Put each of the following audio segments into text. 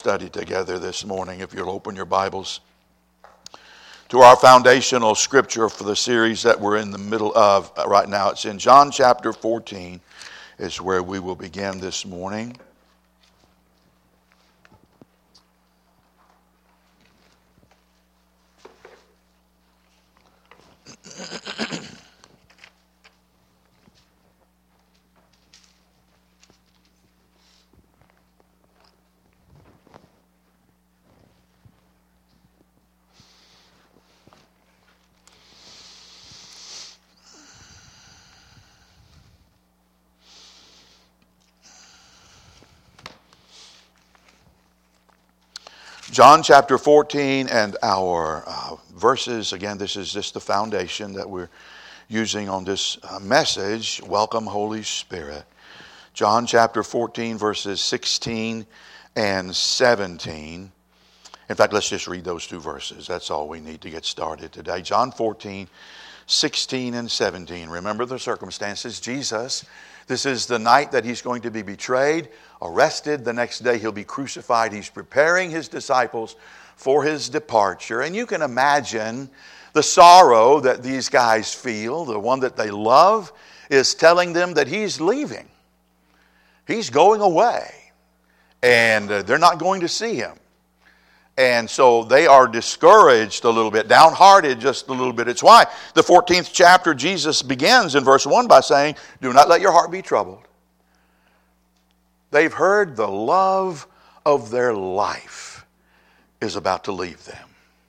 study together this morning. If you'll open your Bibles to our foundational scripture for the series that we're in the middle of right now. It's in John chapter 14 is where we will begin this morning. John chapter 14 and our verses, again, this is just the foundation that we're using on this message. Welcome, Holy Spirit. John chapter 14, verses 16 and 17. In fact, let's just read those two verses. That's all we need to get started today. John 14, 16 and 17. Remember the circumstances. Jesus, this is the night that he's going to be betrayed, arrested. The next day he'll be crucified. He's preparing his disciples for his departure. And you can imagine the sorrow that these guys feel. The one that they love is telling them that he's leaving. He's going away. And they're not going to see him. And so they are discouraged a little bit, downhearted just a little bit. It's why the 14th chapter, Jesus begins in verse 1 by saying, "Do not let your heart be troubled." They've heard the love of their life is about to leave them.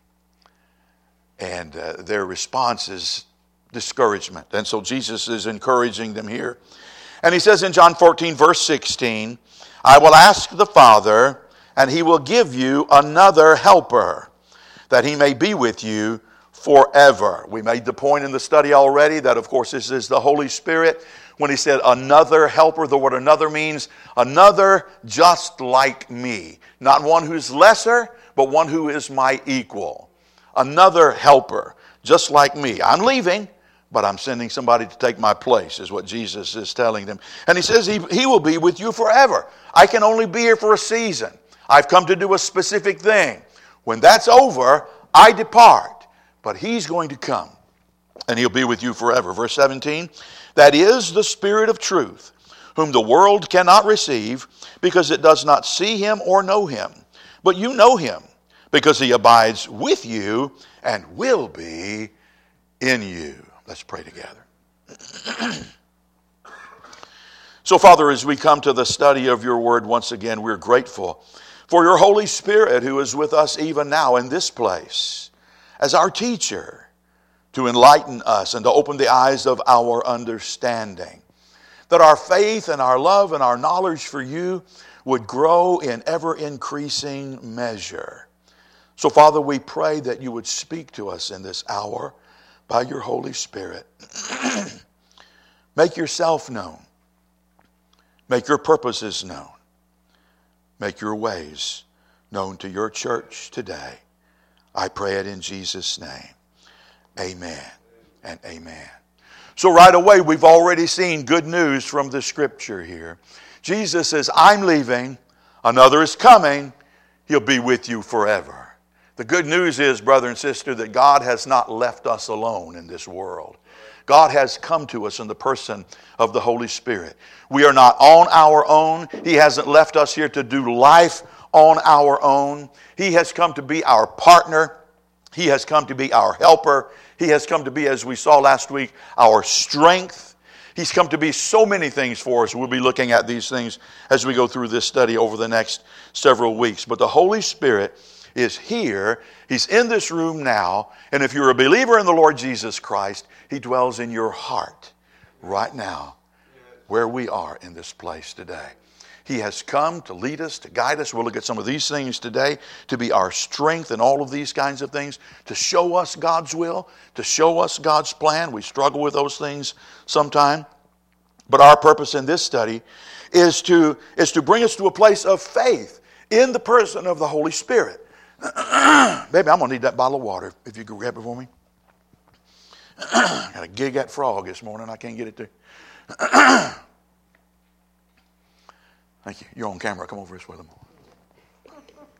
And their response is discouragement. And so Jesus is encouraging them here. And he says in John 14, verse 16, "I will ask the Father, and he will give you another helper, that he may be with you forever." We made the point in the study already that, of course, this is the Holy Spirit. When he said another helper, the word another means another just like me. Not one who's lesser, but one who is my equal. Another helper, just like me. I'm leaving, but I'm sending somebody to take my place, is what Jesus is telling them. And he says he will be with you forever. I can only be here for a season. I've come to do a specific thing. When that's over, I depart. But he's going to come, and he'll be with you forever. Verse 17, "That is the Spirit of truth, whom the world cannot receive, because it does not see him or know him. But you know him, because he abides with you and will be in you." Let's pray together. So, Father, as we come to the study of your word once again, we're grateful for your Holy Spirit who is with us even now in this place as our teacher, to enlighten us and to open the eyes of our understanding, that our faith and our love and our knowledge for you would grow in ever-increasing measure. So, Father, we pray that you would speak to us in this hour by your Holy Spirit. Make yourself known. Make your purposes known. Make your ways known to your church today. I pray it in Jesus' name. Amen and amen. So right away, we've already seen good news from the scripture here. Jesus says, "I'm leaving. Another is coming. He'll be with you forever." The good news is, brother and sister, that God has not left us alone in this world. God has come to us in the person of the Holy Spirit. We are not on our own. He hasn't left us here to do life on our own. He has come to be our partner. He has come to be our helper. He has come to be, as we saw last week, our strength. He's come to be so many things for us. We'll be looking at these things as we go through this study over the next several weeks. But the Holy Spirit is here. He's in this room now. And if you're a believer in the Lord Jesus Christ, he dwells in your heart right now where we are in this place today. He has come to lead us, to guide us. We'll look at some of these things today, to be our strength and all of these kinds of things, to show us God's will, to show us God's plan. We struggle with those things sometime. But our purpose in this study is to bring us to a place of faith in the person of the Holy Spirit. Baby, I'm going to need that bottle of water if you could grab it for me. Got to gig that frog this morning. I can't get it to. Thank you. You're on camera. Come over this way.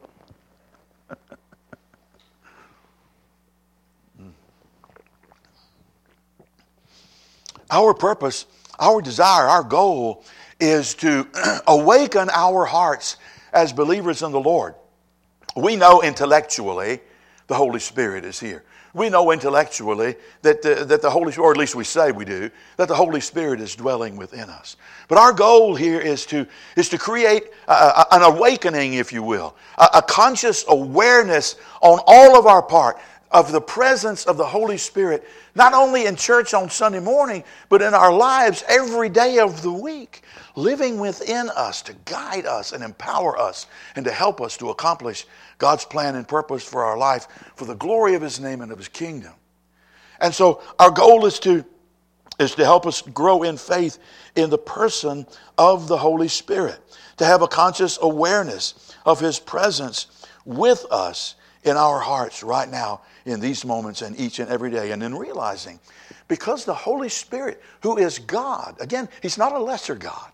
Our purpose, our desire, our goal is to awaken our hearts as believers in the Lord. We know intellectually the Holy Spirit is here. We know intellectually that the Holy Spirit, or at least we say we do, that the Holy Spirit is dwelling within us. But our goal here is to create an awakening, if you will, a conscious awareness on all of our part of the presence of the Holy Spirit, not only in church on Sunday morning, but in our lives every day of the week, living within us to guide us and empower us and to help us to accomplish God's plan and purpose for our life for the glory of His name and of His kingdom. And so our goal is to help us grow in faith in the person of the Holy Spirit, to have a conscious awareness of His presence with us in our hearts right now in these moments and each and every day. And in realizing, because the Holy Spirit, who is God, again, He's not a lesser God.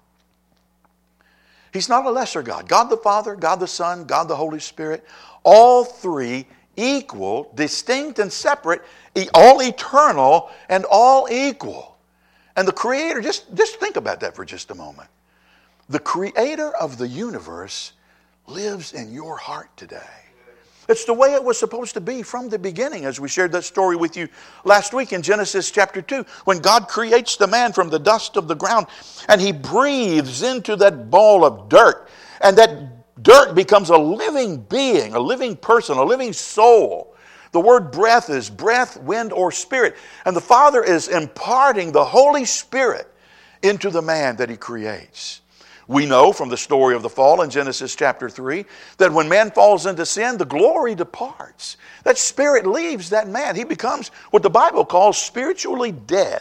He's not a lesser God. God the Father, God the Son, God the Holy Spirit, all three equal, distinct and separate, all eternal and all equal. And the Creator, just think about that for just a moment. The Creator of the universe lives in your heart today. It's the way it was supposed to be from the beginning, as we shared that story with you last week in Genesis chapter 2, when God creates the man from the dust of the ground, and He breathes into that ball of dirt, and that dirt becomes a living being, a living person, a living soul. The word breath is breath, wind, or spirit. And the Father is imparting the Holy Spirit into the man that He creates. We know from the story of the fall in Genesis chapter 3 that when man falls into sin, the glory departs. That spirit leaves that man. He becomes what the Bible calls spiritually dead.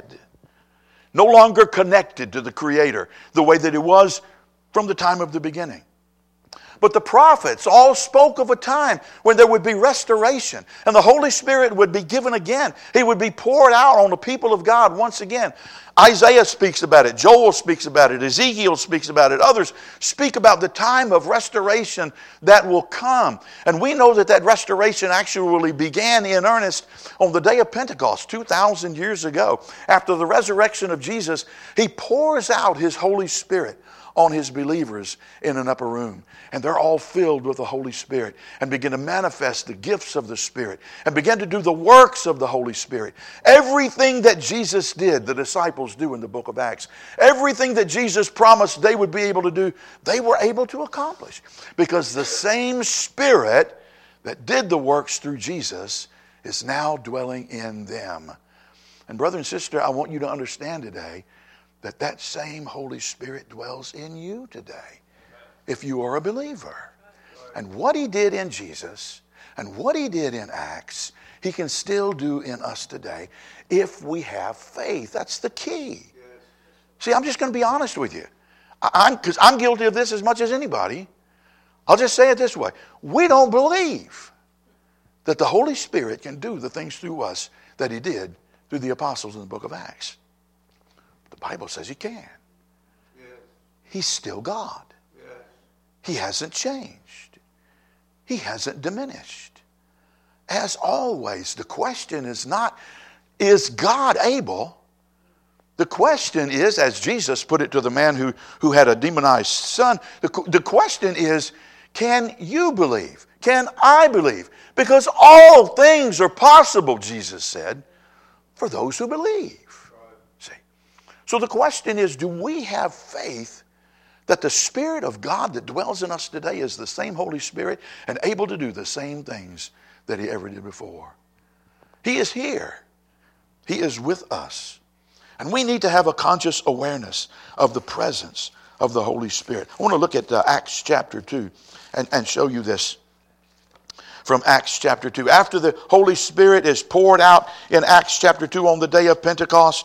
No longer connected to the Creator the way that he was from the time of the beginning. But the prophets all spoke of a time when there would be restoration and the Holy Spirit would be given again. He would be poured out on the people of God once again. Isaiah speaks about it. Joel speaks about it. Ezekiel speaks about it. Others speak about the time of restoration that will come. And we know that restoration actually began in earnest on the day of Pentecost 2,000 years ago. After the resurrection of Jesus, He pours out His Holy Spirit on His believers in an upper room. And they're all filled with the Holy Spirit and begin to manifest the gifts of the Spirit and begin to do the works of the Holy Spirit. Everything that Jesus did, the disciples do in the book of Acts. Everything that Jesus promised they would be able to do, they were able to accomplish. Because the same Spirit that did the works through Jesus is now dwelling in them. And brother and sister, I want you to understand today that same Holy Spirit dwells in you today, if you are a believer. And what He did in Jesus and what He did in Acts, He can still do in us today if we have faith. That's the key. See, I'm just going to be honest with you. Because I'm guilty of this as much as anybody. I'll just say it this way. We don't believe that the Holy Spirit can do the things through us that He did through the apostles in the book of Acts. The Bible says He can. He's still God. He hasn't changed. He hasn't diminished. As always, the question is not, is God able? The question is, as Jesus put it to the man who had a demonized son, the question is, can you believe? Can I believe? Because all things are possible, Jesus said, for those who believe. See? So the question is, do we have faith that the Spirit of God that dwells in us today is the same Holy Spirit and able to do the same things that He ever did before? He is here. He is with us. And we need to have a conscious awareness of the presence of the Holy Spirit. I want to look at Acts chapter 2 and show you this from Acts chapter 2. After the Holy Spirit is poured out in Acts chapter 2 on the day of Pentecost,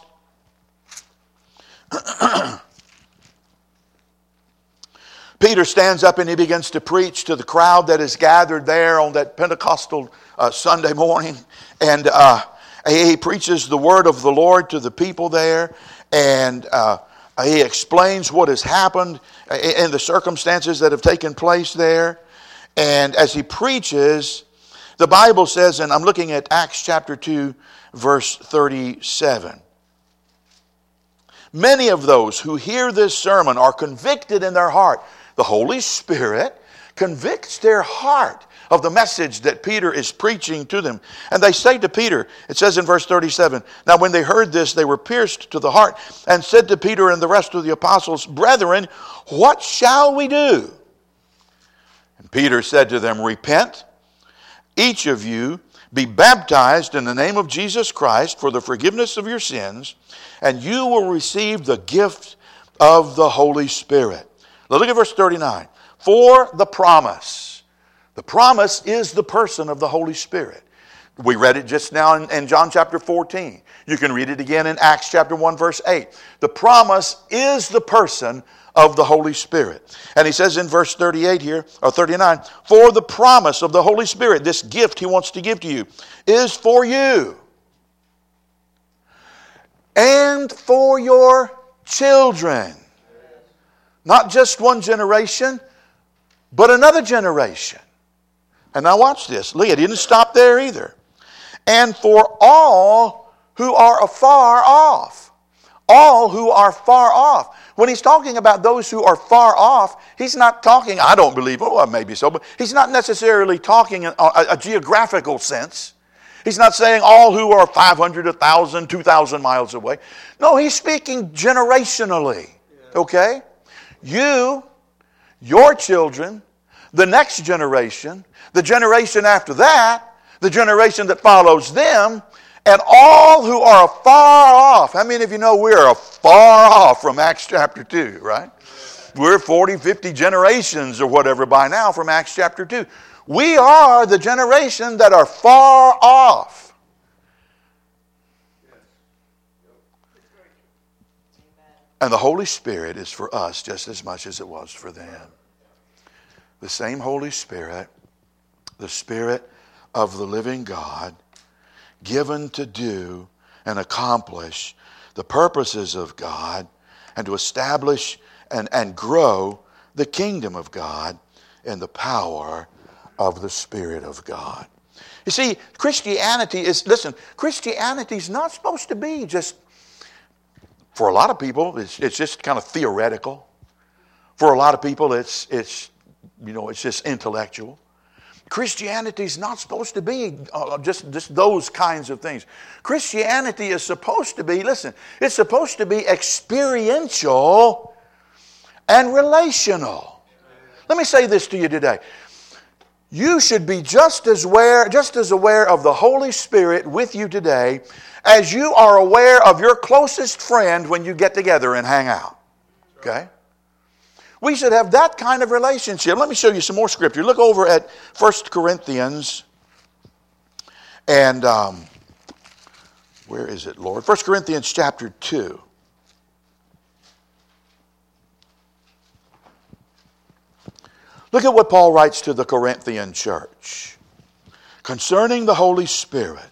Peter stands up and he begins to preach to the crowd that is gathered there on that Pentecostal Sunday morning. And he preaches the word of the Lord to the people there. And he explains what has happened in the circumstances that have taken place there. And as he preaches, the Bible says, and I'm looking at Acts chapter 2, verse 37. Many of those who hear this sermon are convicted in their heart. The Holy Spirit convicts their heart of the message that Peter is preaching to them. And they say to Peter, it says in verse 37, now when they heard this, they were pierced to the heart and said to Peter and the rest of the apostles, brethren, what shall we do? And Peter said to them, repent, each of you be baptized in the name of Jesus Christ for the forgiveness of your sins, and you will receive the gift of the Holy Spirit. Now look at verse 39. For the promise. The promise is the person of the Holy Spirit. We read it just now in John chapter 14. You can read it again in Acts chapter 1 verse 8. The promise is the person of the Holy Spirit. And he says in verse 38 here, or 39, for the promise of the Holy Spirit, this gift he wants to give to you, is for you and for your children. Not just one generation, but another generation. And now watch this. Look, it didn't stop there either. And for all who are afar off. All who are far off. When he's talking about those who are far off, he's not talking, I don't believe, maybe so, but he's not necessarily talking in a geographical sense. He's not saying all who are 500, 1,000, 2,000 miles away. No, he's speaking generationally. Okay? You, your children, the next generation, the generation after that, the generation that follows them, and all who are afar off. How many of you know we're far off from Acts chapter 2, right? We're 40, 50 generations or whatever by now from Acts chapter 2. We are the generation that are far off. And the Holy Spirit is for us just as much as it was for them. The same Holy Spirit, the Spirit of the living God, given to do and accomplish the purposes of God and to establish and grow the kingdom of God in the power of the Spirit of God. You see, Christianity is not supposed to be just, for a lot of people, it's just kind of theoretical. For a lot of people, it's just intellectual. Christianity is not supposed to be just those kinds of things. Christianity is supposed to be, it's supposed to be experiential and relational. Let me say this to you today. You should be just as aware of the Holy Spirit with you today as you are aware of your closest friend when you get together and hang out. Okay? We should have that kind of relationship. Let me show you some more scripture. Look over at 1 Corinthians. And where is it, Lord? 1 Corinthians chapter 2. Look at what Paul writes to the Corinthian church concerning the Holy Spirit.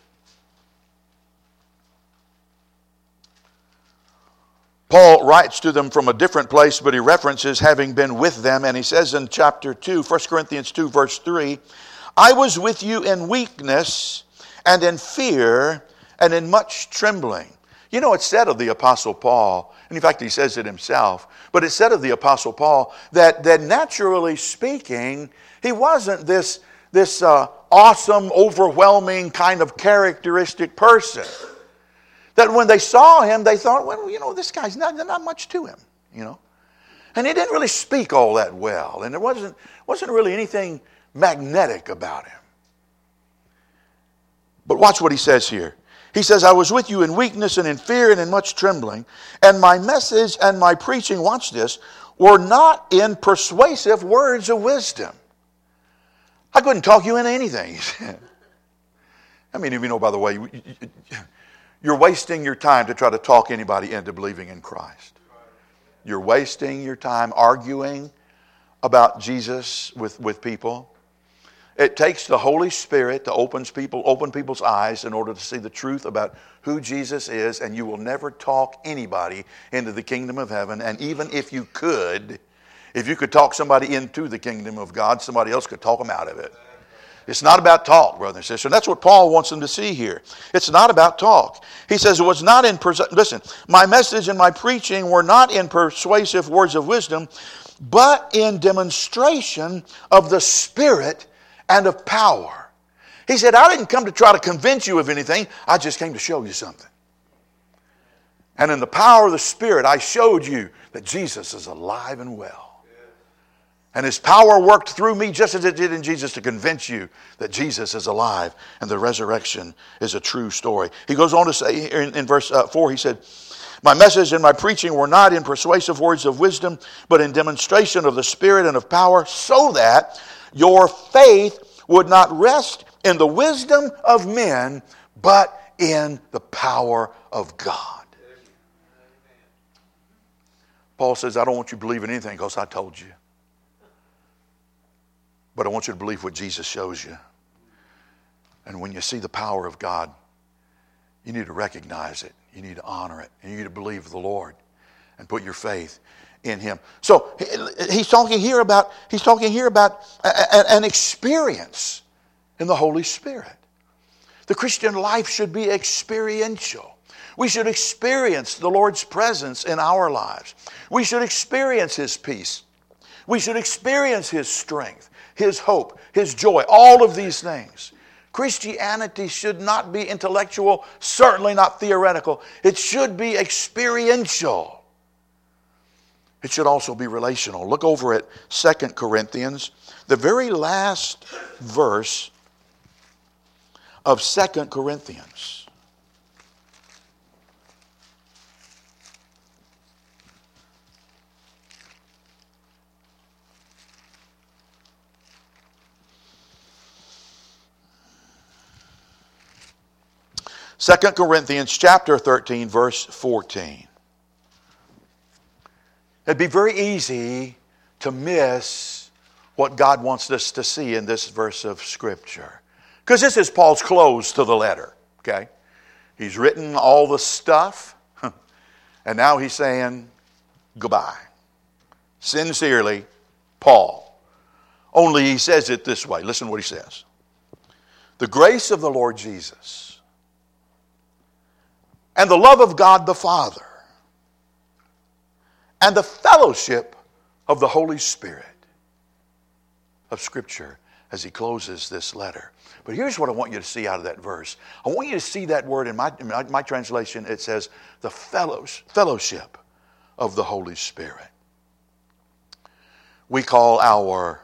Paul writes to them from a different place, but he references having been with them. And he says in chapter 2, 1 Corinthians 2, verse 3, I was with you in weakness and in fear and in much trembling. You know, it's said of the Apostle Paul, and in fact he says it himself, but it's said of the Apostle Paul that naturally speaking, he wasn't this awesome, overwhelming kind of characteristic person. That when they saw him, they thought, well, this guy's not much to him, And he didn't really speak all that well. And there wasn't really anything magnetic about him. But watch what he says here. He says, I was with you in weakness and in fear and in much trembling. And my message and my preaching, watch this, were not in persuasive words of wisdom. I couldn't talk you into anything, he said. How many of you know, by the way, you're wasting your time to try to talk anybody into believing in Christ. You're wasting your time arguing about Jesus with people. It takes the Holy Spirit to open people's eyes in order to see the truth about who Jesus is, and you will never talk anybody into the kingdom of heaven. And even if you could talk somebody into the kingdom of God, somebody else could talk them out of it. It's not about talk, brother and sister. And that's what Paul wants them to see here. It's not about talk. He says it was not in, listen, my message and my preaching were not in persuasive words of wisdom, but in demonstration of the Spirit and of power. He said, I didn't come to try to convince you of anything. I just came to show you something. And in the power of the Spirit, I showed you that Jesus is alive and well. And His power worked through me just as it did in Jesus to convince you that Jesus is alive and the resurrection is a true story. He goes on to say in verse 4, he said, my message and my preaching were not in persuasive words of wisdom, but in demonstration of the Spirit and of power, so that your faith would not rest in the wisdom of men, but in the power of God. Paul says, I don't want you to believe in anything because I told you. But I want you to believe what Jesus shows you. And when you see the power of God, you need to recognize it. You need to honor it. And you need to believe the Lord and put your faith in Him. So he's talking here about an experience in the Holy Spirit. The Christian life should be experiential. We should experience the Lord's presence in our lives. We should experience His peace. We should experience His strength, His hope, His joy, all of these things. Christianity should not be intellectual, certainly not theoretical. It should be experiential. It should also be relational. Look over at 2 Corinthians, the very last verse of 2 Corinthians. 2 Corinthians chapter 13, verse 14. It'd be very easy to miss what God wants us to see in this verse of Scripture. Because this is Paul's close to the letter, okay? He's written all the stuff, and now he's saying goodbye. Sincerely, Paul. Only he says it this way. Listen to what he says. The grace of the Lord Jesus and the love of God the Father and the fellowship of the Holy Spirit of Scripture as he closes this letter. But here's what I want you to see out of that verse. I want you to see that word in my translation. It says the fellowship of the Holy Spirit. We call our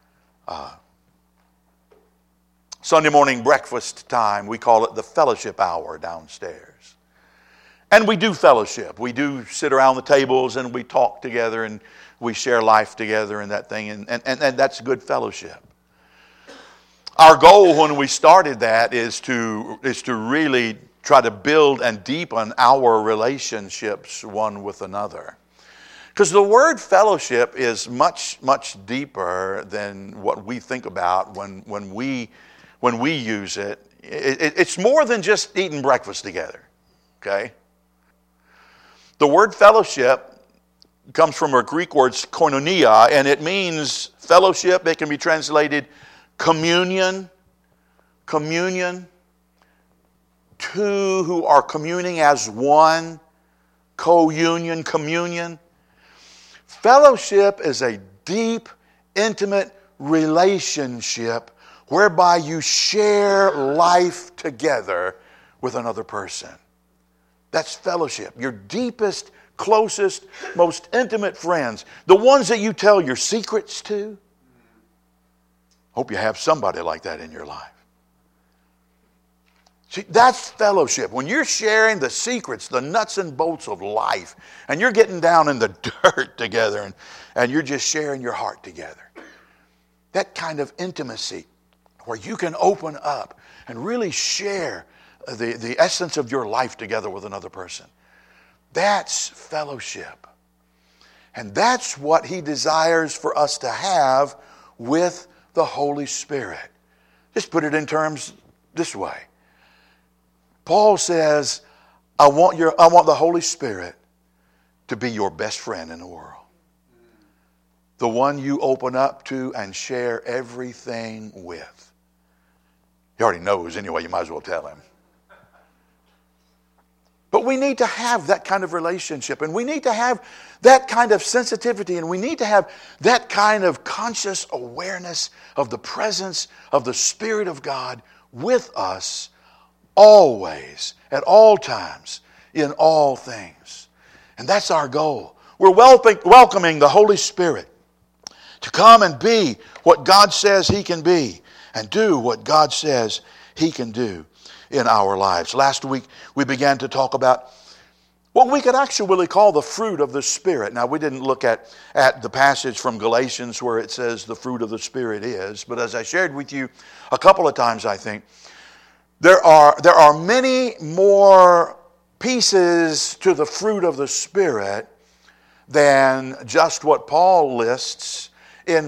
Sunday morning breakfast time, we call it the fellowship hour downstairs. And we do fellowship. We do sit around the tables and we talk together and we share life together and that thing. And that's good fellowship. Our goal when we started that is to really try to build and deepen our relationships one with another. Because the word fellowship is much, much deeper than what we think about when we use it. It's more than just eating breakfast together. Okay? The word fellowship comes from a Greek word koinonia, and it means fellowship. It can be translated communion. Communion. Two who are communing as one. Co-union, communion. Fellowship is a deep, intimate relationship whereby you share life together with another person. That's fellowship. Your deepest, closest, most intimate friends. The ones that you tell your secrets to. Hope you have somebody like that in your life. See, that's fellowship. When you're sharing the secrets, the nuts and bolts of life, and you're getting down in the dirt together, and you're just sharing your heart together. That kind of intimacy where you can open up and really share the essence of your life together with another person. That's fellowship. And that's what he desires for us to have with the Holy Spirit. Just put it in terms this way. Paul says, I want the Holy Spirit to be your best friend in the world. The one you open up to and share everything with. He already knows anyway, you might as well tell him. But we need to have that kind of relationship, and we need to have that kind of sensitivity, and we need to have that kind of conscious awareness of the presence of the Spirit of God with us always, at all times, in all things. And that's our goal. We're welcoming the Holy Spirit to come and be what God says He can be and do what God says He can do in our lives. Last week, we began to talk about what we could actually call the fruit of the Spirit. Now, we didn't look at the passage from Galatians where it says the fruit of the Spirit is, but as I shared with you a couple of times, I think, there are many more pieces to the fruit of the Spirit than just what Paul lists in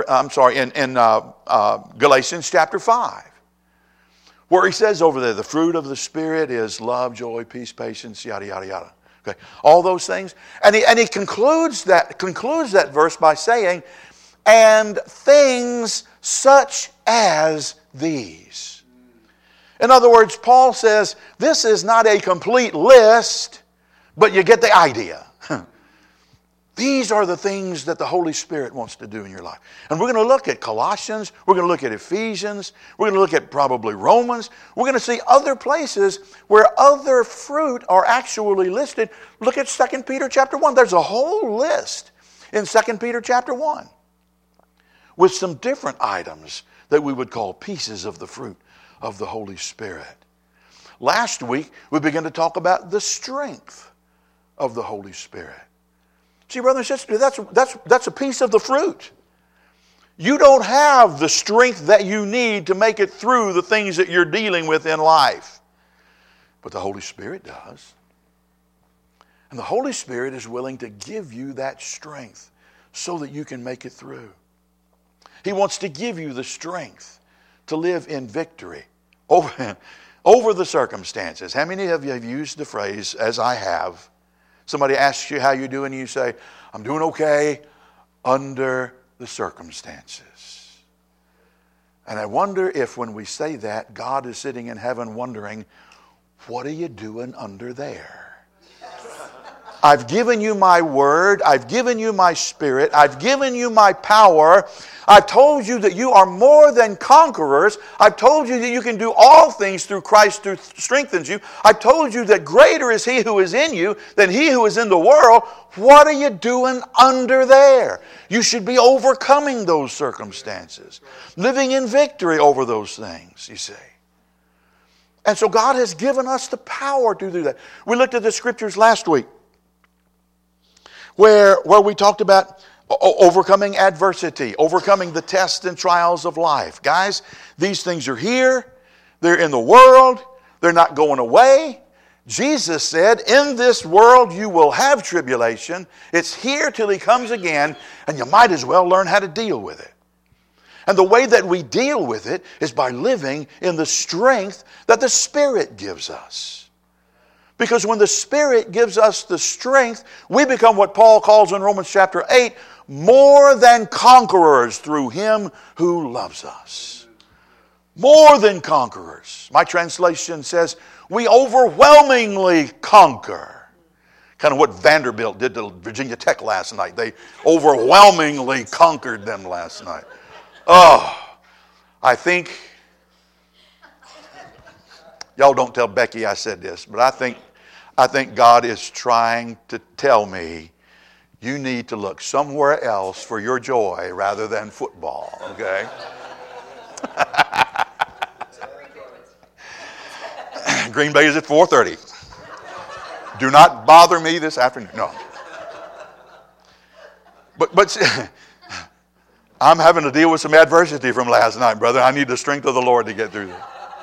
Galatians chapter 5. Where he says over there, the fruit of the Spirit is love, joy, peace, patience, yada, yada, yada. Okay, all those things. And he concludes that verse by saying, and things such as these. In other words, Paul says, this is not a complete list, but you get the idea. These are the things that the Holy Spirit wants to do in your life. And we're going to look at Colossians. We're going to look at Ephesians. We're going to look at probably Romans. We're going to see other places where other fruit are actually listed. Look at 2 Peter chapter 1. There's a whole list in 2 Peter chapter 1 with some different items that we would call pieces of the fruit of the Holy Spirit. Last week, we began to talk about the strength of the Holy Spirit. See, brothers and sisters, that's a piece of the fruit. You don't have the strength that you need to make it through the things that you're dealing with in life. But the Holy Spirit does. And the Holy Spirit is willing to give you that strength so that you can make it through. He wants to give you the strength to live in victory over the circumstances. How many of you have used the phrase, as I have, somebody asks you how you're doing, and you say, I'm doing okay under the circumstances. And I wonder if when we say that, God is sitting in heaven wondering, what are you doing under there? I've given you my word. I've given you my Spirit. I've given you my power. I've told you that you are more than conquerors. I've told you that you can do all things through Christ who strengthens you. I've told you that greater is He who is in you than he who is in the world. What are you doing under there? You should be overcoming those circumstances, living in victory over those things, you see. And so God has given us the power to do that. We looked at the scriptures last week where we talked about overcoming adversity, overcoming the tests and trials of life. Guys, these things are here. They're in the world. They're not going away. Jesus said, in this world you will have tribulation. It's here till He comes again, and you might as well learn how to deal with it. And the way that we deal with it is by living in the strength that the Spirit gives us. Because when the Spirit gives us the strength, we become what Paul calls in Romans chapter 8, more than conquerors through Him who loves us. More than conquerors. My translation says, we overwhelmingly conquer. Kind of what Vanderbilt did to Virginia Tech last night. They overwhelmingly conquered them last night. Oh, I think, y'all don't tell Becky I said this, but I think God is trying to tell me you need to look somewhere else for your joy rather than football, okay? Green Bay is at 4:30. Do not bother me this afternoon. No. But I'm having to deal with some adversity from last night, brother. I need the strength of the Lord to get through this.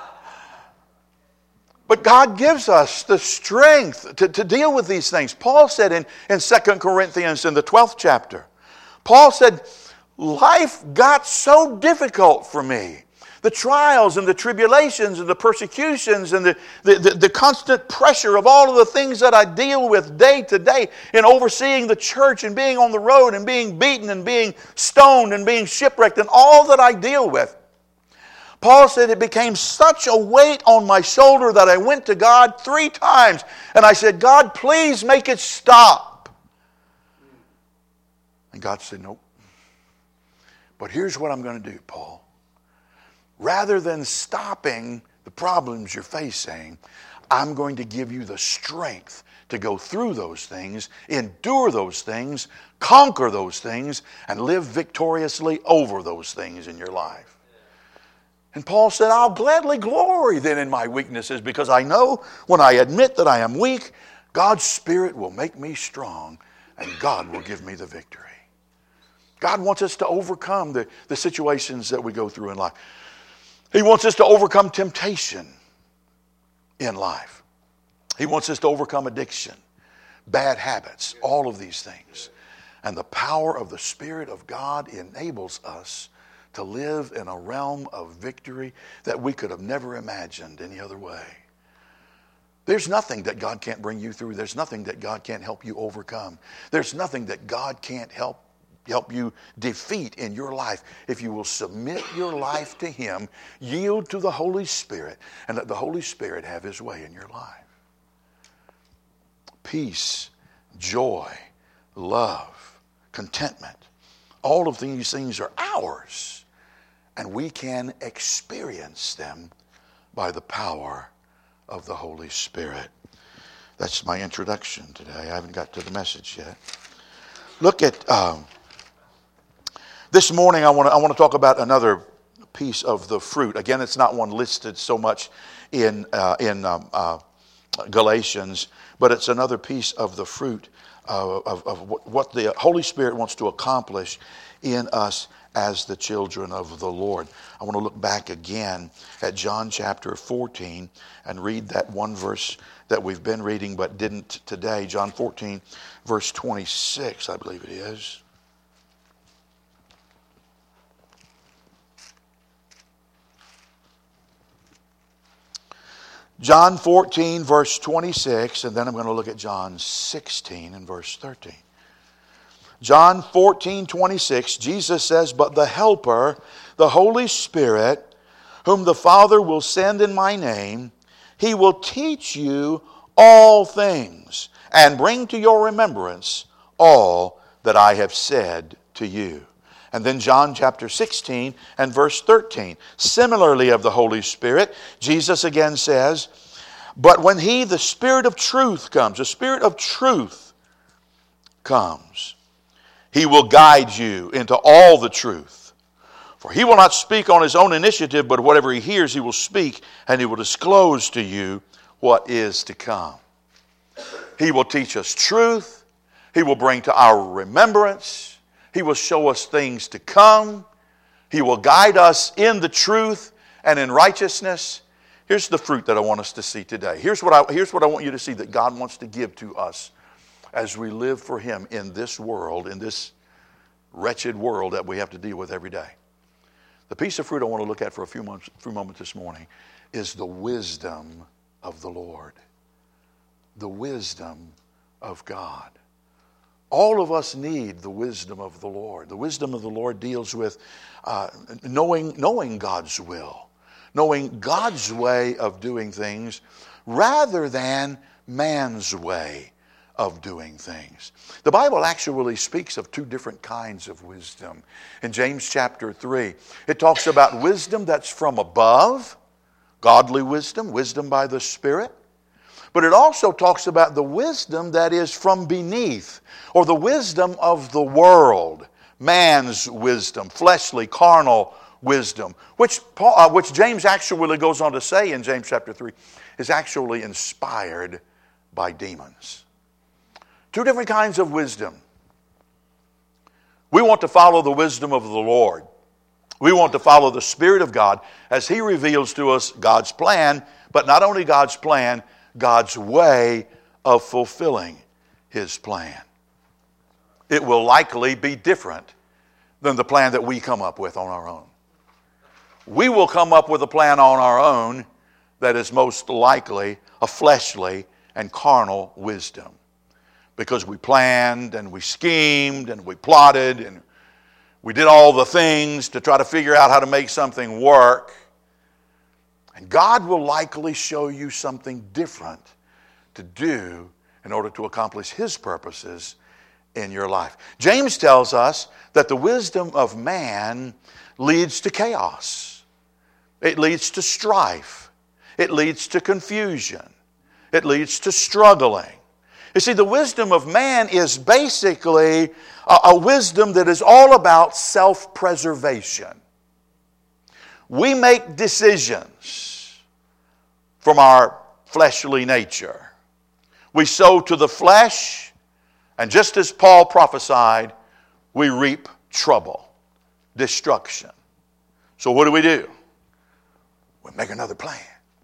But God gives us the strength to deal with these things. Paul said in 2 Corinthians in the 12th chapter, Paul said, life got so difficult for me. The trials and the tribulations and the persecutions and the constant pressure of all of the things that I deal with day to day in overseeing the church and being on the road and being beaten and being stoned and being shipwrecked and all that I deal with. Paul said it became such a weight on my shoulder that I went to God 3 times. And I said, God, please make it stop. And God said, nope. But here's what I'm going to do, Paul. Rather than stopping the problems you're facing, I'm going to give you the strength to go through those things, endure those things, conquer those things, and live victoriously over those things in your life. And Paul said, I'll gladly glory then in my weaknesses, because I know when I admit that I am weak, God's Spirit will make me strong, and God will give me the victory. God wants us to overcome the situations that we go through in life. He wants us to overcome temptation in life. He wants us to overcome addiction, bad habits, all of these things. And the power of the Spirit of God enables us to live in a realm of victory that we could have never imagined any other way. There's nothing that God can't bring you through. There's nothing that God can't help you overcome. There's nothing that God can't help you defeat in your life if you will submit your life to Him, yield to the Holy Spirit, and let the Holy Spirit have His way in your life. Peace, joy, love, contentment, all of these things are ours, and we can experience them by the power of the Holy Spirit. That's my introduction today. I haven't got to the message yet. Look at this morning. I want to talk about another piece of the fruit. Again, it's not one listed so much in Galatians, but it's another piece of the fruit of what the Holy Spirit wants to accomplish in us as the children of the Lord. I want to look back again at John chapter 14 and read that one verse that we've been reading but didn't today. John 14, verse 26, I believe it is. John 14, verse 26, and then I'm going to look at John 16 and verse 13. John 14, 26, Jesus says, but the Helper, the Holy Spirit, whom the Father will send in my name, He will teach you all things and bring to your remembrance all that I have said to you. And then John chapter 16 and verse 13. Similarly of the Holy Spirit, Jesus again says, but when He, the Spirit of truth, comes, the Spirit of truth comes, He will guide you into all the truth. For He will not speak on His own initiative, but whatever He hears He will speak, and He will disclose to you what is to come. He will teach us truth. He will bring to our remembrance. He will show us things to come. He will guide us in the truth and in righteousness. Here's the fruit that I want us to see today. Here's what I want you to see that God wants to give to us as we live for Him in this world, in this wretched world that we have to deal with every day. The piece of fruit I want to look at for a few moments this morning is the wisdom of the Lord. The wisdom of God. All of us need the wisdom of the Lord. The wisdom of the Lord deals with knowing God's will, knowing God's way of doing things rather than man's way of doing things. The Bible actually speaks of 2 different kinds of wisdom. In James chapter 3, it talks about wisdom that's from above, godly wisdom, wisdom by the Spirit. But it also talks about the wisdom that is from beneath, or the wisdom of the world, man's wisdom, fleshly, carnal wisdom, which James actually goes on to say in James chapter 3, is actually inspired by demons. 2 different kinds of wisdom. We want to follow the wisdom of the Lord. We want to follow the Spirit of God as He reveals to us God's plan, but not only God's plan, God's way of fulfilling His plan. It will likely be different than the plan that we come up with on our own. We will come up with a plan on our own that is most likely a fleshly and carnal wisdom. Because we planned and we schemed and we plotted and we did all the things to try to figure out how to make something work. And God will likely show you something different to do in order to accomplish His purposes in your life. James tells us that the wisdom of man leads to chaos. It leads to strife. It leads to confusion. It leads to struggling. You see, the wisdom of man is basically a wisdom that is all about self-preservation. We make decisions from our fleshly nature. We sow to the flesh, and just as Paul prophesied, we reap trouble, destruction. So what do? We make another plan.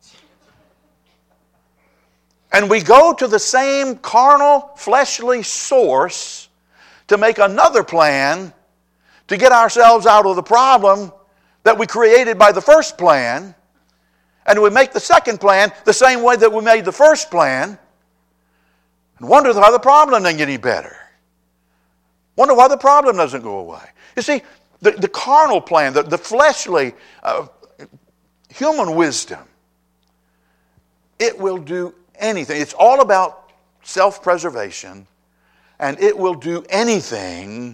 And we go to the same carnal, fleshly source to make another plan to get ourselves out of the problem that we created by the first plan. And we make the second plan the same way that we made the first plan. And wonder why the problem doesn't get any better. Wonder why the problem doesn't go away. You see, the carnal plan, the fleshly human wisdom, it will do anything. It's all about self-preservation, and it will do anything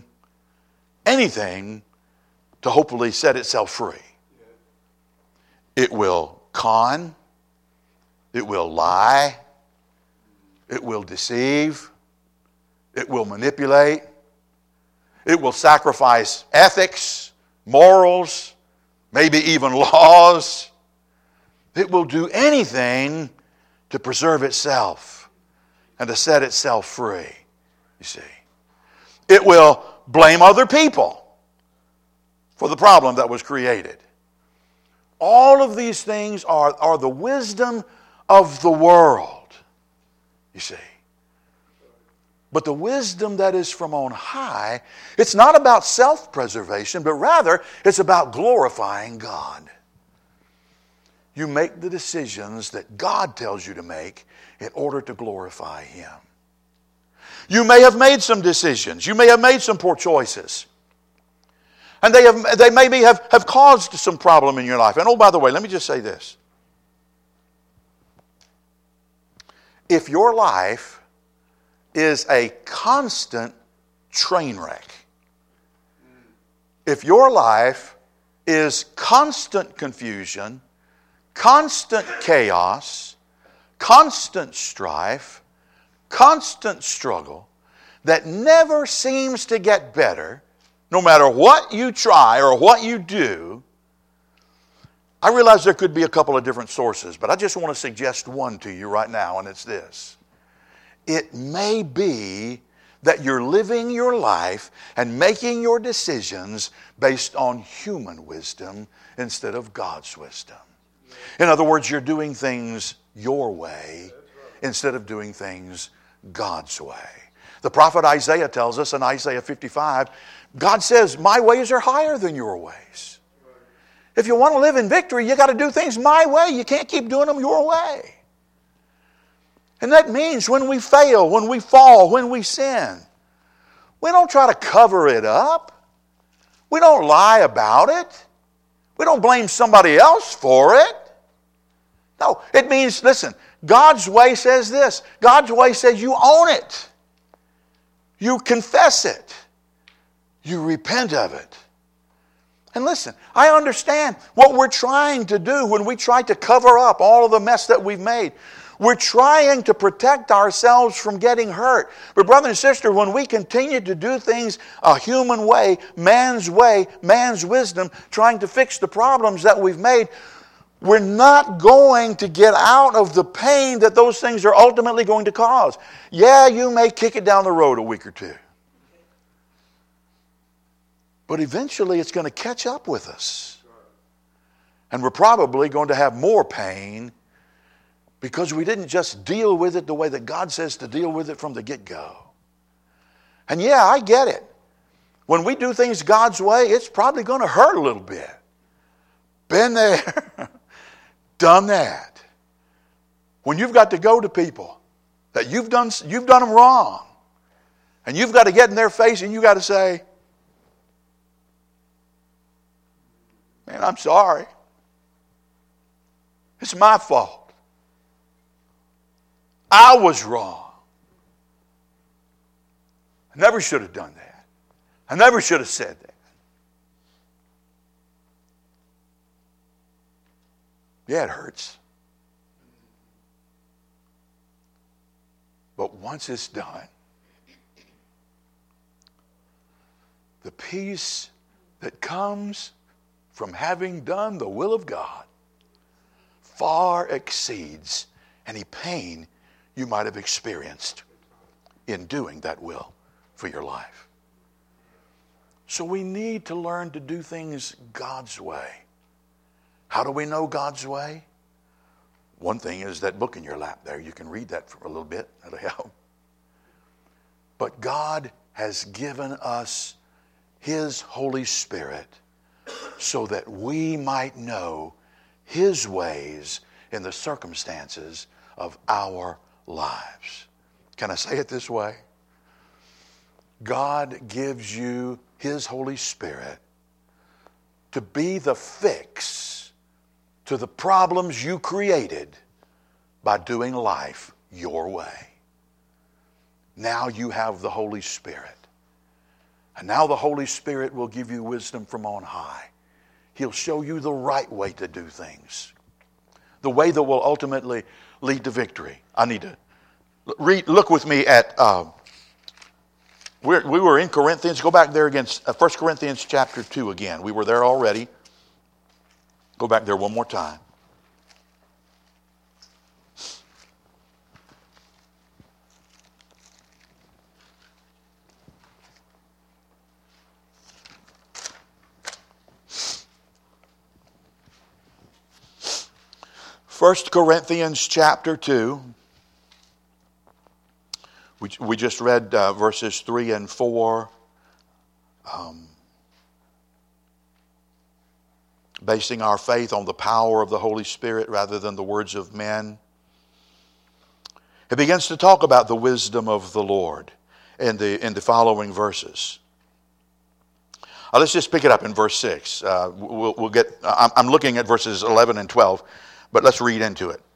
to hopefully set itself free. It will con, it will lie, it will deceive, it will manipulate, it will sacrifice ethics, morals, maybe even laws. It will do anything to preserve itself and to set itself free, you see. It will blame other people for the problem that was created. All of these things are the wisdom of the world, you see. But the wisdom that is from on high, it's not about self-preservation, but rather it's about glorifying God. You make the decisions that God tells you to make in order to glorify Him. You may have made some decisions. You may have made some poor choices. And they maybe have caused some problem in your life. And oh, by the way, let me just say this. If your life is a constant train wreck, if your life is constant confusion, constant chaos, constant strife, constant struggle that never seems to get better, no matter what you try or what you do, I realize there could be a couple of different sources, but I just want to suggest one to you right now, and it's this. It may be that you're living your life and making your decisions based on human wisdom instead of God's wisdom. In other words, you're doing things your way instead of doing things God's way. The prophet Isaiah tells us in Isaiah 55, God says, my ways are higher than your ways. If you want to live in victory, you got to do things my way. You can't keep doing them your way. And that means when we fail, when we fall, when we sin, we don't try to cover it up. We don't lie about it. We don't blame somebody else for it. No, it means, listen, God's way says this. God's way says you own it. You confess it. You repent of it. And listen, I understand what we're trying to do when we try to cover up all of the mess that we've made. We're trying to protect ourselves from getting hurt. But brother and sister, when we continue to do things a human way, man's wisdom, trying to fix the problems that we've made, we're not going to get out of the pain that those things are ultimately going to cause. Yeah, you may kick it down the road a week or two. But eventually it's going to catch up with us. And we're probably going to have more pain because we didn't just deal with it the way that God says to deal with it from the get-go. And yeah, I get it. When we do things God's way, it's probably going to hurt a little bit. Been there, done that. When you've got to go to people that you've done them wrong, and you've got to get in their face and you've got to say, man, I'm sorry. It's my fault. I was wrong. I never should have done that. I never should have said that. Yeah, it hurts. But once it's done, the peace that comes from having done the will of God far exceeds any pain you might have experienced in doing that will for your life. So we need to learn to do things God's way. How do we know God's way? One thing is that book in your lap there. You can read that for a little bit. That'll help. But God has given us His Holy Spirit so that we might know His ways in the circumstances of our lives. Can I say it this way? God gives you His Holy Spirit to be the fix to the problems you created by doing life your way. Now you have the Holy Spirit. And now the Holy Spirit will give you wisdom from on high. He'll show you the right way to do things. The way that will ultimately lead to victory. I need to look with me at, we were in Corinthians. Go back there again, 1 Corinthians chapter 2 again. We were there already. Go back there one more time. First Corinthians chapter 2. We just read verses 3 and 4. Basing our faith on the power of the Holy Spirit rather than the words of men. It begins to talk about the wisdom of the Lord in the following verses. Let's just pick it up in verse 6. We'll get. I'm looking at verses 11 and 12, but let's read into it.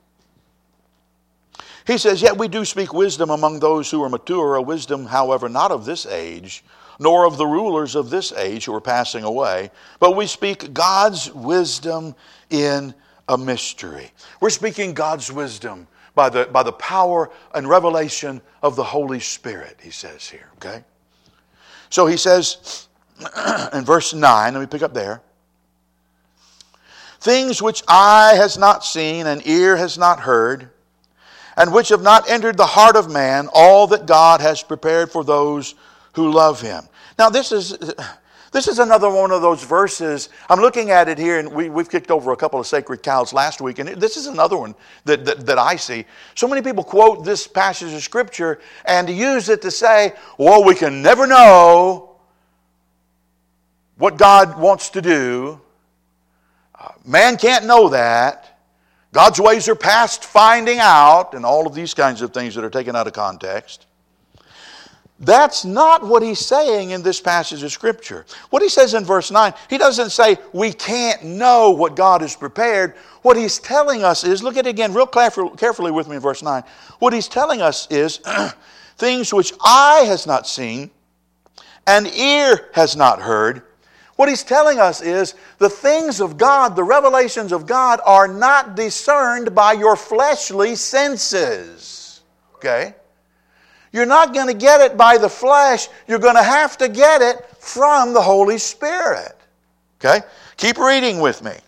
He says, "Yet we do speak wisdom among those who are mature, a wisdom, however, not of this age, nor of the rulers of this age who are passing away, but we speak God's wisdom in a mystery." We're speaking God's wisdom by the power and revelation of the Holy Spirit, he says here, okay? So he says in verse 9, let me pick up there. "Things which eye has not seen and ear has not heard, and which have not entered the heart of man, all that God has prepared for those who love Him." Now this is another one of those verses. I'm looking at it here, and we've kicked over a couple of sacred cows last week, and this is another one that I see. So many people quote this passage of Scripture and use it to say, well, we can never know what God wants to do. Man can't know that. God's ways are past finding out, and all of these kinds of things that are taken out of context. That's not what he's saying in this passage of Scripture. What he says in verse 9, he doesn't say we can't know what God has prepared. What he's telling us is, look at it again real carefully with me in verse 9. What he's telling us is, things which eye has not seen and ear has not heard. What he's telling us is the things of God, the revelations of God, are not discerned by your fleshly senses. Okay? You're not going to get it by the flesh. You're going to have to get it from the Holy Spirit. Okay? Keep reading with me.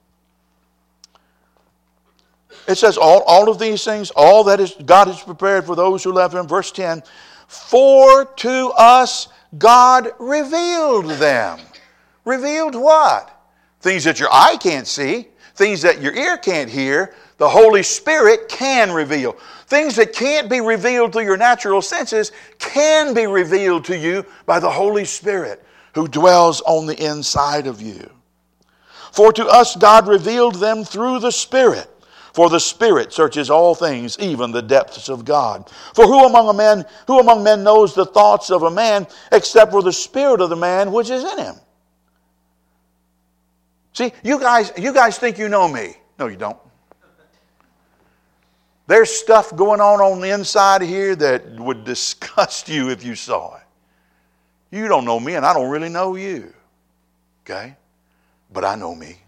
It says, all of these things, all that is God has prepared for those who love Him. Verse 10, "For to us God revealed them." Revealed what? Things that your eye can't see, things that your ear can't hear, the Holy Spirit can reveal. Things that can't be revealed through your natural senses can be revealed to you by the Holy Spirit who dwells on the inside of you. "For to us God revealed them through the Spirit. For the Spirit searches all things, even the depths of God. For who among men knows the thoughts of a man except for the spirit of the man which is in him?" See, you guys think you know me. No, you don't. There's stuff going on the inside of here that would disgust you if you saw it. You don't know me and I don't really know you. Okay? But I know me.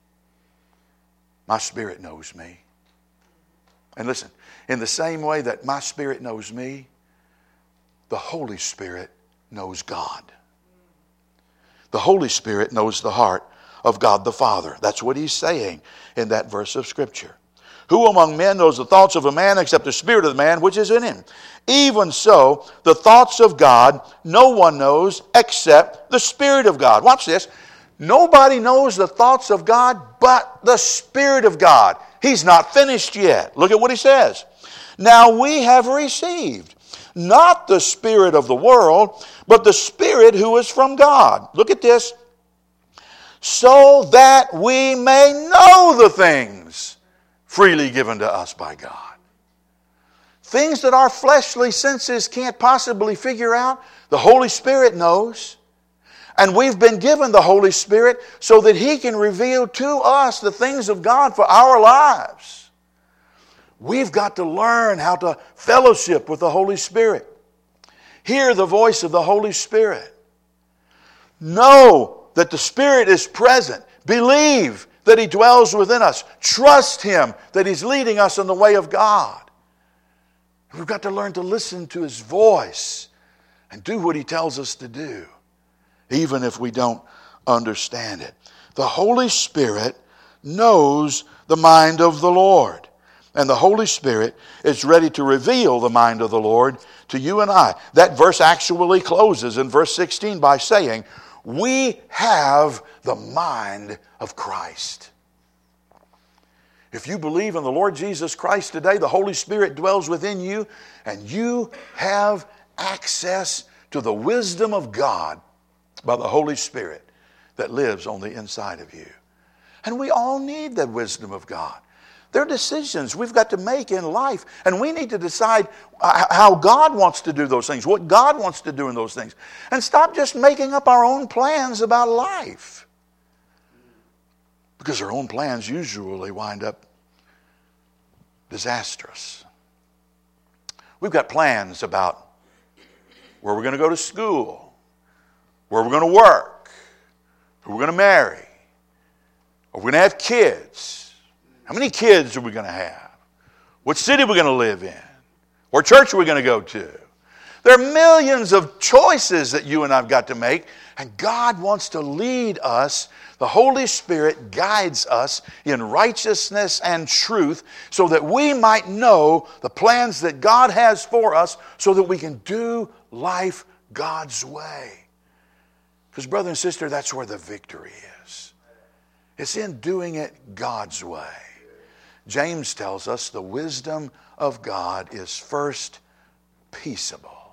My spirit knows me. And listen, in the same way that my spirit knows me, the Holy Spirit knows God. The Holy Spirit knows the heart of God the Father. That's what he's saying in that verse of Scripture. Who among men knows the thoughts of a man except the spirit of the man which is in him? Even so, the thoughts of God no one knows except the Spirit of God. Watch this. Nobody knows the thoughts of God but the Spirit of God. He's not finished yet. Look at what he says. Now we have received not the spirit of the world, but the Spirit who is from God. Look at this. So that we may know the things freely given to us by God. Things that our fleshly senses can't possibly figure out, the Holy Spirit knows. And we've been given the Holy Spirit so that He can reveal to us the things of God for our lives. We've got to learn how to fellowship with the Holy Spirit. Hear the voice of the Holy Spirit. Know that the Spirit is present. Believe that He dwells within us. Trust Him that He's leading us in the way of God. We've got to learn to listen to His voice and do what He tells us to do, even if we don't understand it. The Holy Spirit knows the mind of the Lord. And the Holy Spirit is ready to reveal the mind of the Lord to you and I. That verse actually closes in verse 16 by saying, we have the mind of Christ. If you believe in the Lord Jesus Christ today, the Holy Spirit dwells within you, and you have access to the wisdom of God by the Holy Spirit that lives on the inside of you. And we all need the wisdom of God. There are decisions we've got to make in life, and we need to decide how God wants to do those things, what God wants to do in those things, and stop just making up our own plans about life. Because our own plans usually wind up disastrous. We've got plans about where we're going to go to school, where we're going to work, who we're going to marry, or we're going to have kids. How many kids are we going to have? What city are we going to live in? What church are we going to go to? There are millions of choices that you and I've got to make, and God wants to lead us. The Holy Spirit guides us in righteousness and truth so that we might know the plans that God has for us so that we can do life God's way. Because, brother and sister, that's where the victory is. It's in doing it God's way. James tells us the wisdom of God is first peaceable.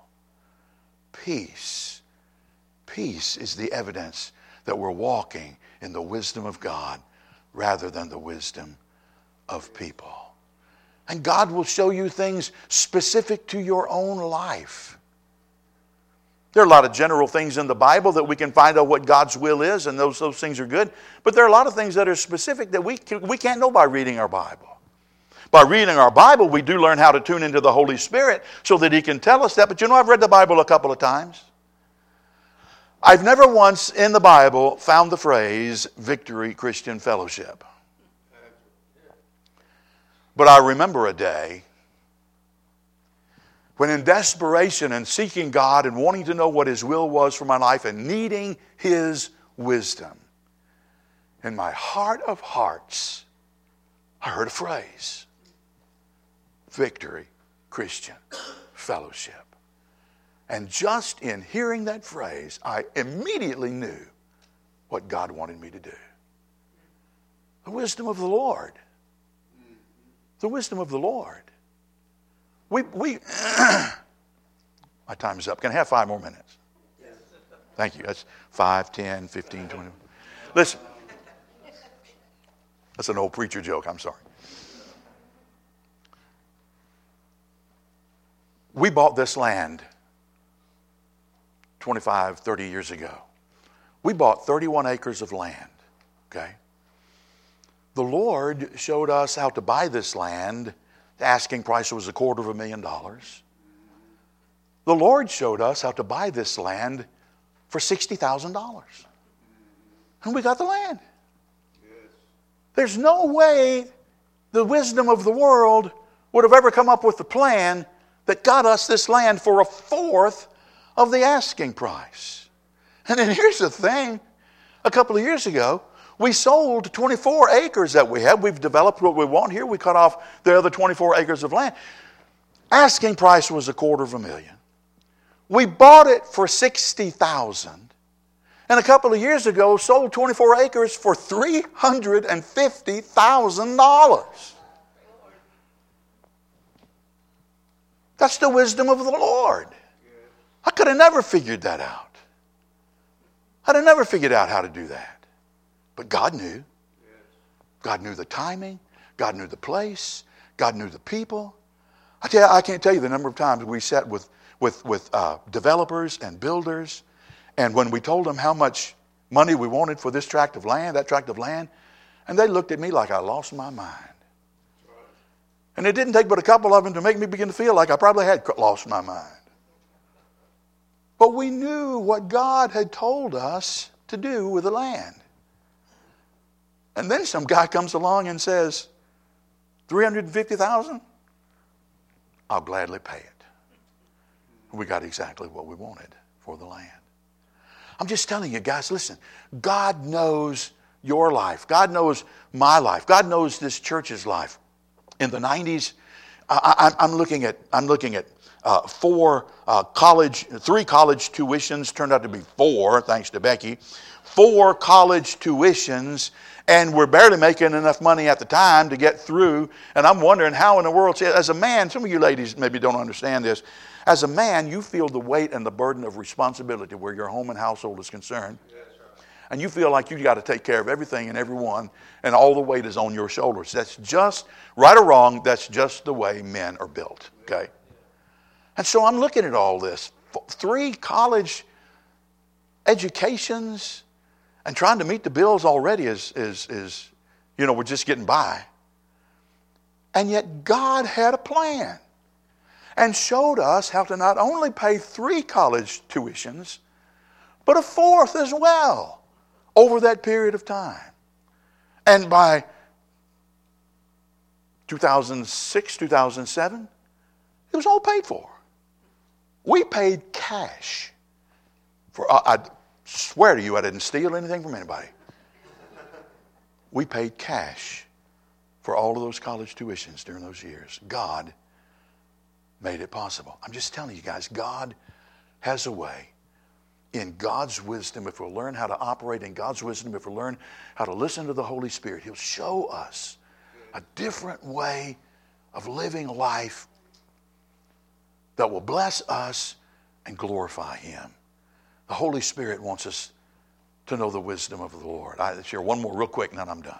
Peace. Peace is the evidence that we're walking in the wisdom of God rather than the wisdom of people. And God will show you things specific to your own life. There are a lot of general things in the Bible that we can find out what God's will is, and those things are good. But there are a lot of things that are specific that we can't know by reading our Bible. By reading our Bible, we do learn how to tune into the Holy Spirit so that He can tell us that. But you know, I've read the Bible a couple of times. I've never once in the Bible found the phrase Victory Christian Fellowship. But I remember a day when, in desperation and seeking God and wanting to know what His will was for my life and needing His wisdom, in my heart of hearts, I heard a phrase: Victory Christian Fellowship. And just in hearing that phrase, I immediately knew what God wanted me to do. The wisdom of the Lord. The wisdom of the Lord. My time is up. Can I have 5 more minutes? Thank you. That's 5, 10, 15, 20. Listen. That's an old preacher joke. I'm sorry. We bought this land 25, 30 years ago. We bought 31 acres of land. Okay? The Lord showed us how to buy this land The asking price was $250,000. The Lord showed us how to buy this land for $60,000. And we got the land. There's no way the wisdom of the world would have ever come up with the plan that got us this land for a fourth of the asking price. And then here's the thing. A couple of years ago, we sold 24 acres that we have. We've developed what we want here. We cut off the other 24 acres of land. Asking price was $250,000. We bought it for $60,000. And a couple of years ago, sold 24 acres for $350,000. That's the wisdom of the Lord. I could have never figured that out. I'd have never figured out how to do that. But God knew. God knew the timing. God knew the place. God knew the people. I can't tell you the number of times we sat with developers and builders, and when we told them how much money we wanted for this tract of land, that tract of land, and they looked at me like I lost my mind. And it didn't take but a couple of them to make me begin to feel like I probably had lost my mind. But we knew what God had told us to do with the land. And then some guy comes along and says, $350,000? I'll gladly pay it. We got exactly what we wanted for the land. I'm just telling you guys, listen, God knows your life. God knows my life. God knows this church's life. In the 90s, I'm looking at three college tuitions, turned out to be 4, thanks to Becky. 4 college tuitions, and we're barely making enough money at the time to get through. And I'm wondering how in the world, as a man, some of you ladies maybe don't understand this. As a man, you feel the weight and the burden of responsibility where your home and household is concerned. And you feel like you got to take care of everything and everyone, and all the weight is on your shoulders. That's just, right or wrong, that's just the way men are built, okay? And so I'm looking at all this. 3 college educations and trying to meet the bills already is we're just getting by. And yet God had a plan and showed us how to not only pay 3 college tuitions, but a 4th as well over that period of time. And by 2006, 2007, it was all paid for. We paid cash for, I swear to you, I didn't steal anything from anybody. We paid cash for all of those college tuitions during those years. God made it possible. I'm just telling you guys, God has a way. In God's wisdom, if we'll learn how to operate in God's wisdom, if we'll learn how to listen to the Holy Spirit, He'll show us a different way of living life that will bless us and glorify Him. The Holy Spirit wants us to know the wisdom of the Lord. I'll share one more real quick and then I'm done.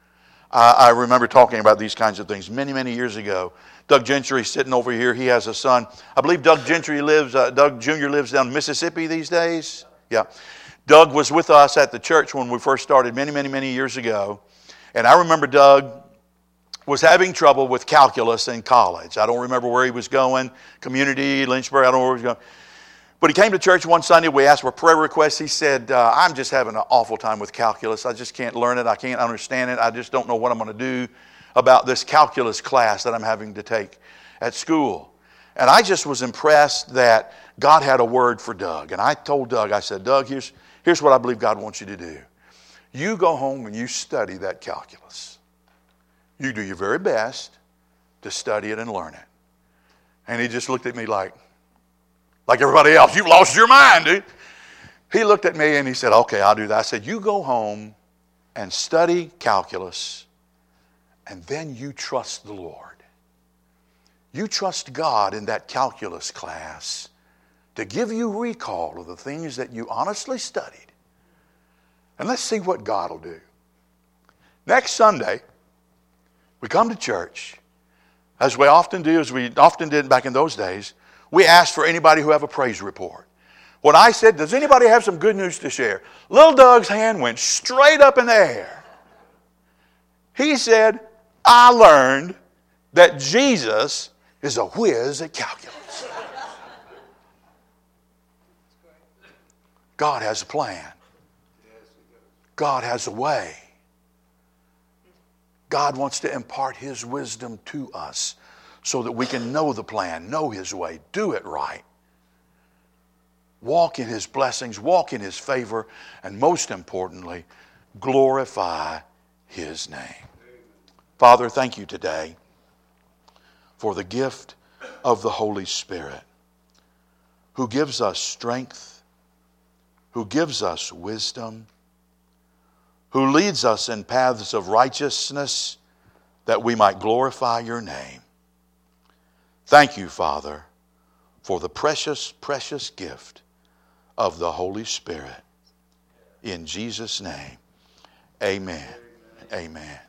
I remember talking about these kinds of things many, many years ago. Doug Gentry sitting over here. He has a son. I believe Doug Jr. lives down in Mississippi these days. Yeah. Doug was with us at the church when we first started many, many, many years ago. And I remember Doug was having trouble with calculus in college. I don't remember where he was going. Community, Lynchburg, I don't know where he was going. But he came to church one Sunday. We asked for prayer requests. He said, I'm just having an awful time with calculus. I just can't learn it. I can't understand it. I just don't know what I'm going to do about this calculus class that I'm having to take at school. And I just was impressed that God had a word for Doug. And I told Doug, I said, Doug, here's what I believe God wants you to do. You go home and you study that calculus. You do your very best to study it and learn it. And he just looked at me like everybody else, you've lost your mind, dude. He looked at me and he said, okay, I'll do that. I said, you go home and study calculus, and then you trust the Lord. You trust God in that calculus class to give you recall of the things that you honestly studied. And let's see what God will do. Next Sunday, we come to church, as we often do, as we often did back in those days. We asked for anybody who have a praise report. When I said, does anybody have some good news to share? Little Doug's hand went straight up in the air. He said, I learned that Jesus is a whiz at calculus. God has a plan. God has a way. God wants to impart His wisdom to us so that we can know the plan, know His way, do it right. Walk in His blessings, walk in His favor, and most importantly, glorify His name. Father, thank you today for the gift of the Holy Spirit, who gives us strength, who gives us wisdom, who leads us in paths of righteousness that we might glorify your name. Thank you, Father, for the precious, precious gift of the Holy Spirit. In Jesus' name, amen. Amen.